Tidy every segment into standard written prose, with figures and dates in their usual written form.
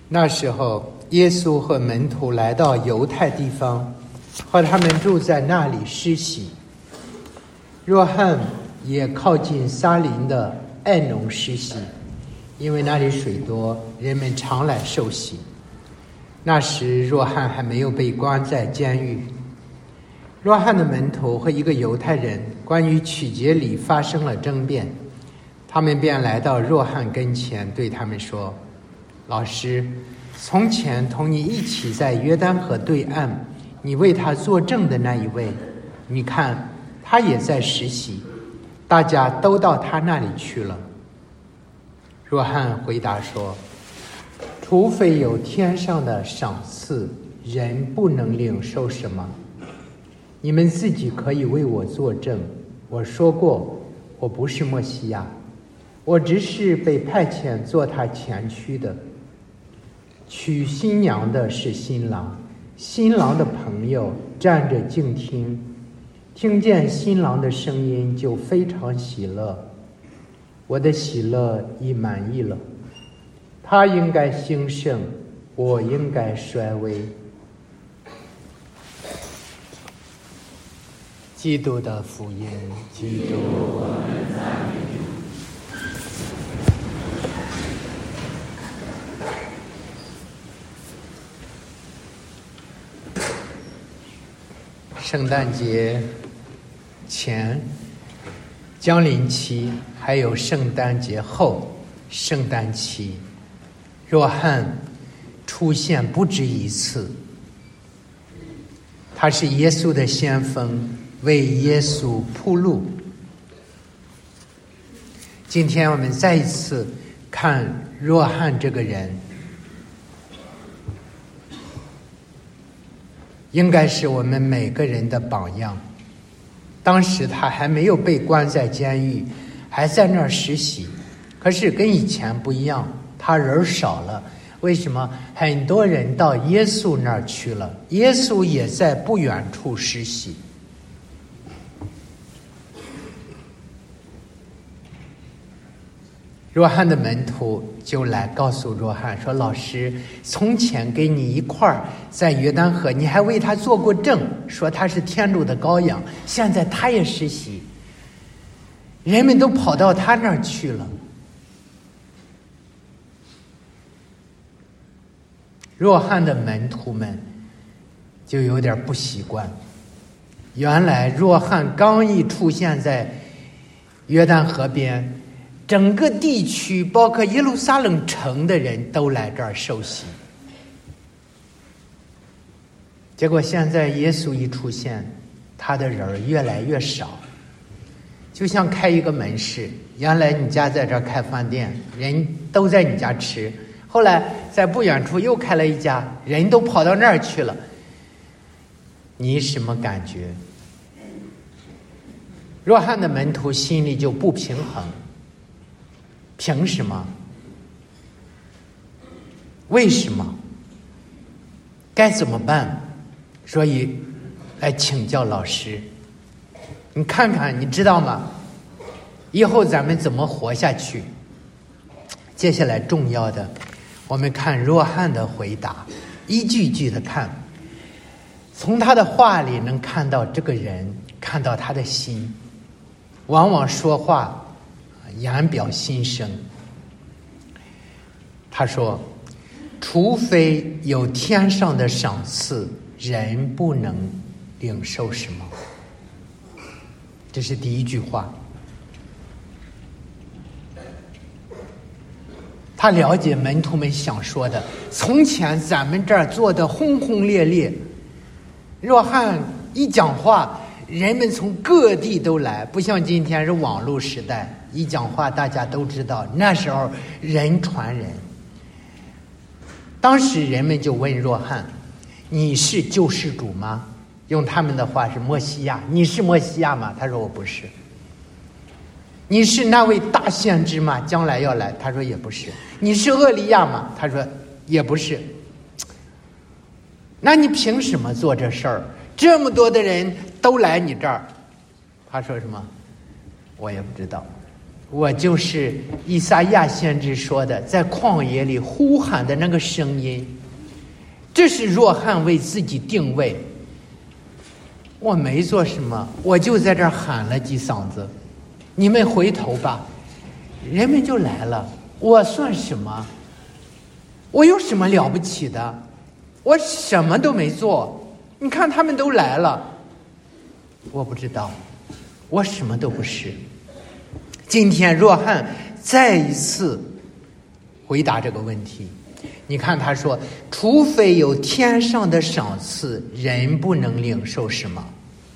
那时候，耶稣和门徒来到犹太地方，和他们住在那里施洗。若翰也靠近撒林的爱农施洗，因为那里水多，人们常来受洗。那时若翰还没有被关在监狱。若翰的门徒和一个犹太人关于取节礼发生了争辩，他们便来到若翰跟前，对他们说：老师，从前同你一起在约旦河对岸，你为他作证的那一位，你看他也在实习，大家都到他那里去了。若翰回答说：除非有天上的赏赐，人不能领受什么。你们自己可以为我作证，我说过我不是默西亚，我只是被派遣做他前驱的。娶新娘的是新郎，新郎的朋友站着静听，听见新郎的声音就非常喜乐。我的喜乐已满意了，他应该兴盛，我应该衰微。基督的福音，基督，我们赞美你。圣诞节前降临期，还有圣诞节后圣诞期，若翰出现不止一次。他是耶稣的先锋，为耶稣铺路。今天我们再一次看若翰这个人，应该是我们每个人的榜样。当时他还没有被关在监狱，还在那儿实习，可是跟以前不一样，他人少了。为什么？很多人到耶稣那儿去了，耶稣也在不远处实习。若翰的门徒就来告诉若翰说：老师，从前跟你一块儿在约旦河，你还为他做过证，说他是天主的羔羊，现在他也实习，人们都跑到他那儿去了。若翰的门徒们就有点不习惯，原来若翰刚一出现在约旦河边，整个地区包括耶路撒冷城的人都来这儿受洗。结果现在耶稣一出现，他的人越来越少，就像开一个门市，原来你家在这儿开饭店，人都在你家吃，后来在不远处又开了一家，人都跑到那儿去了。你什么感觉？若翰的门徒心里就不平衡，凭什么？为什么？该怎么办？所以来请教老师，你看看，你知道吗？以后咱们怎么活下去？接下来重要的，我们看若翰的回答，一句一句的看，从他的话里能看到这个人，看到他的心，往往说话言表心声。他说：除非有天上的赏赐，人不能领受什么。这是第一句话。他了解门徒们想说的，从前咱们这儿做的轰轰烈烈，若翰一讲话，人们从各地都来，不像今天是网络时代，一讲话大家都知道，那时候人传人。当时人们就问若翰：你是救世主吗？用他们的话是默西亚，你是默西亚吗？他说我不是。你是那位大先知吗？将来要来？他说也不是。你是厄利亚吗？他说也不是。那你凭什么做这事儿？这么多的人都来你这儿？他说什么？我也不知道。 我就是以赛亚先知说的，在旷野里呼喊的那个声音。这是约翰为自己定位。我没做什么，我就在这儿喊了几嗓子，你们回头吧，人们就来了。我算什么？我有什么了不起的？我什么都没做，你看他们都来了。我不知道，我什么都不是。今天约翰再一次回答这个问题。你看他说，除非有天上的赏赐，人不能领受什么。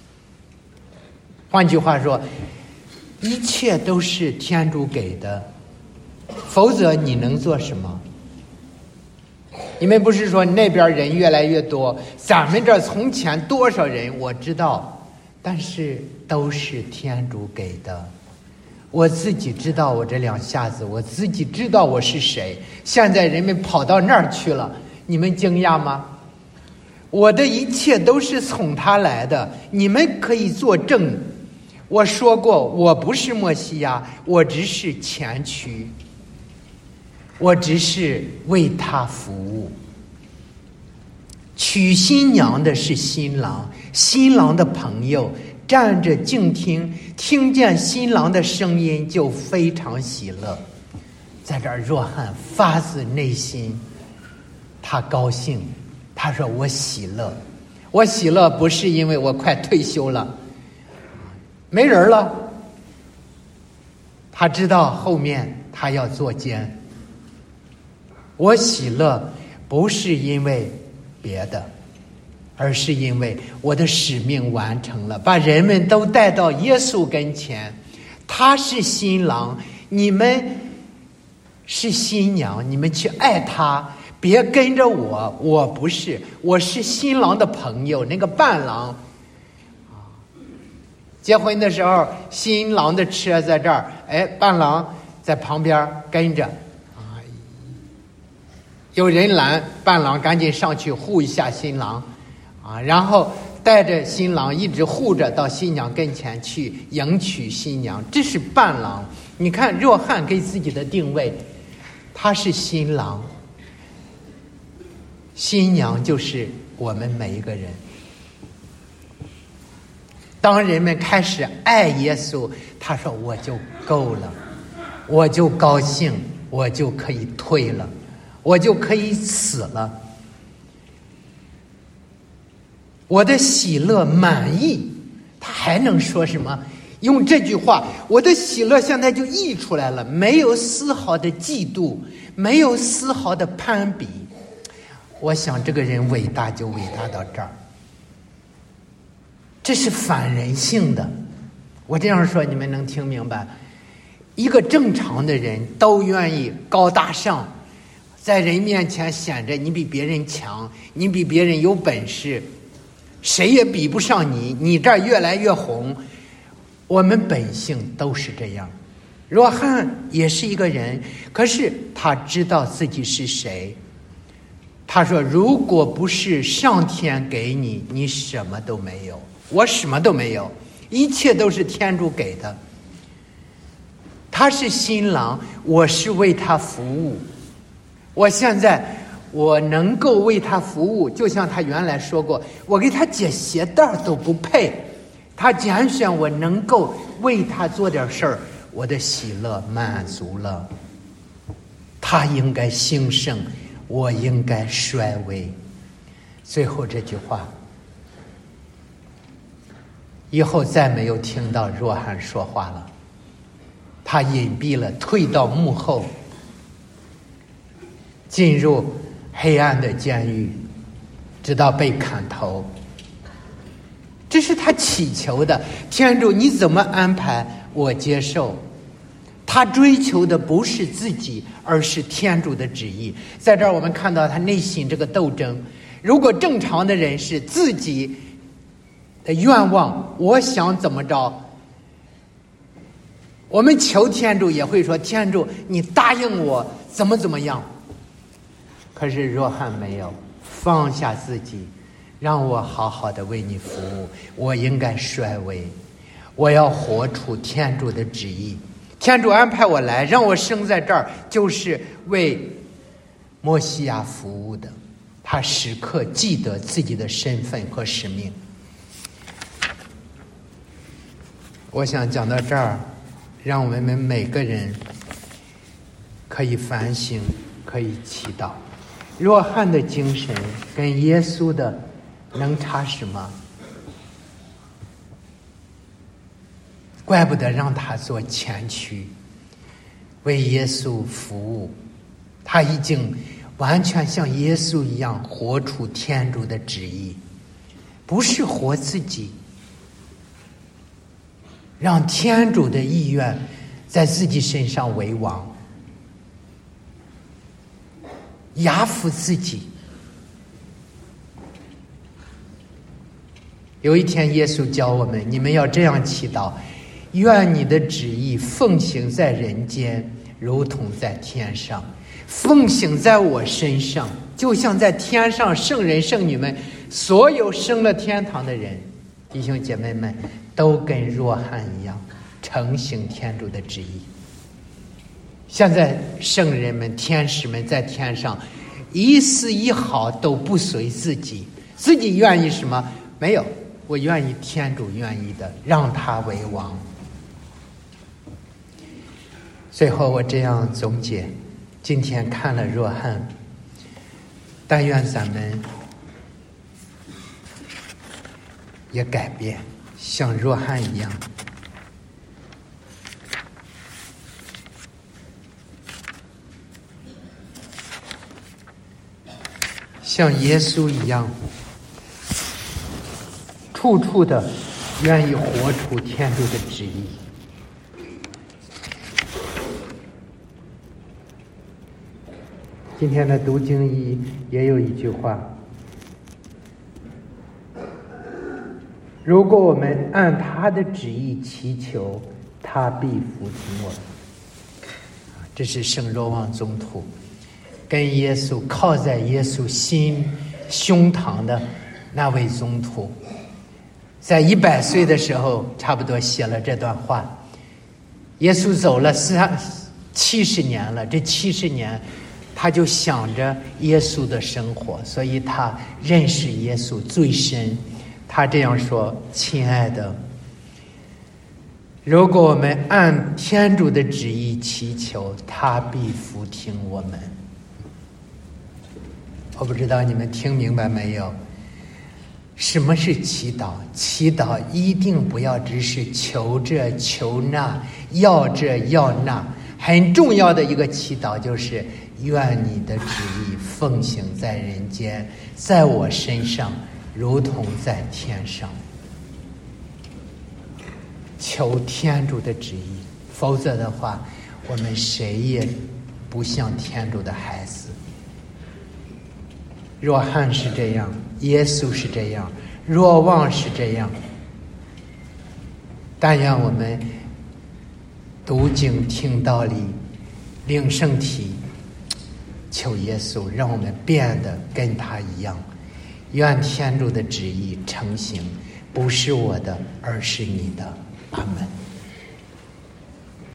换句话说，一切都是天主给的，否则你能做什么？你们不是说那边人越来越多，咱们这从前多少人我知道，但是都是天主给的。我自己知道我这两下子，我自己知道我是谁。现在人们跑到那儿去了，你们惊讶吗？我的一切都是从他来的，你们可以作证。我说过，我不是默西亚，我只是前驱，我只是为他服务。娶新娘的是新郎，新郎的朋友站着静听，听见新郎的声音就非常喜乐。在这儿，约翰发自内心，他高兴，他说我喜乐。我喜乐不是因为我快退休了，没人了，他知道后面他要做监。我喜乐不是因为别的，而是因为我的使命完成了，把人们都带到耶稣跟前。他是新郎，你们是新娘，你们去爱他，别跟着我。我不是，我是新郎的朋友，那个伴郎。结婚的时候，新郎的车在这儿，伴郎在旁边跟着。有人拦，伴郎赶紧上去护一下新郎，然后带着新郎一直护着到新娘跟前去迎娶新娘。这是伴郎。你看约翰给自己的定位，他是新郎，新娘就是我们每一个人。当人们开始爱耶稣，他说我就够了，我就高兴，我就可以退了，我就可以死了。我的喜乐满意，他还能说什么？用这句话，我的喜乐现在就溢出来了，没有丝毫的嫉妒，没有丝毫的攀比。我想这个人伟大就伟大到这儿，这是反人性的。我这样说你们能听明白？一个正常的人都愿意高大上，在人面前显着你比别人强，你比别人有本事，谁也比不上你，你这儿越来越红。我们本性都是这样。约翰也是一个人，可是他知道自己是谁。他说如果不是上天给你，你什么都没有。我什么都没有，一切都是天主给的。他是新郎，我是为他服务。我现在我能够为他服务，就像他原来说过，我给他解鞋带都不配，他拣选我能够为他做点事儿，我的喜乐满足了。他应该兴盛，我应该衰微。最后这句话以后再没有听到约翰说话了，他隐蔽了，退到幕后，进入黑暗的监狱，直到被砍头。这是他祈求的，天主你怎么安排我接受。他追求的不是自己，而是天主的旨意。在这儿我们看到他内心这个斗争。如果正常的人是自己的愿望，我想怎么着，我们求天主也会说，天主你答应我怎么样。可是约翰没有，放下自己，让我好好的为你服务。我应该衰微，我要活出天主的旨意。 天主安排我来，让我生在这儿，就是为默西亚服务的。他时刻记得自己的身份和使命。我想讲到这儿，让我们每个人可以反省，可以祈祷。若翰的精神跟耶稣的能差什么？怪不得让他做前驱，为耶稣服务。他已经完全像耶稣一样活出天主的旨意，不是活自己，让天主的意愿在自己身上为王，压服自己。有一天耶稣教我们，你们要这样祈祷：愿你的旨意奉行在人间，如同在天上。奉行在我身上，就像在天上圣人圣女们，所有升了天堂的人，弟兄姐妹们，都跟若翰一样承行天主的旨意。现在圣人们天使们在天上一丝一毫都不随自己，自己愿意什么没有，我愿意天主愿意的，让他为王。最后我这样总结，今天看了若翰，但愿咱们也改变，像若翰一样，像耶稣一样，处处的愿意活出天主的旨意。今天的读经一也有一句话：如果我们按他的旨意祈求，他必服听我们。这是圣若望宗徒跟耶稣靠在耶稣胸膛的那位宗徒，在100岁的时候差不多写了这段话。耶稣走了70年了，这70年他就想着耶稣的生活，所以他认识耶稣最深。他这样说：亲爱的，如果我们按天主的旨意祈求，他必服听我们。我不知道你们听明白没有？什么是祈祷？祈祷一定不要只是求这求那，要这要那。很重要的一个祈祷就是愿你的旨意奉行在人间，在我身上如同在天上。求天主的旨意，否则的话我们谁也不像天主的孩子。若翰是这样，耶稣是这样，若望是这样。但愿我们读经听道理，领圣体，求耶稣让我们变得跟他一样。愿天主的旨意成行，不是我的，而是你的。阿们。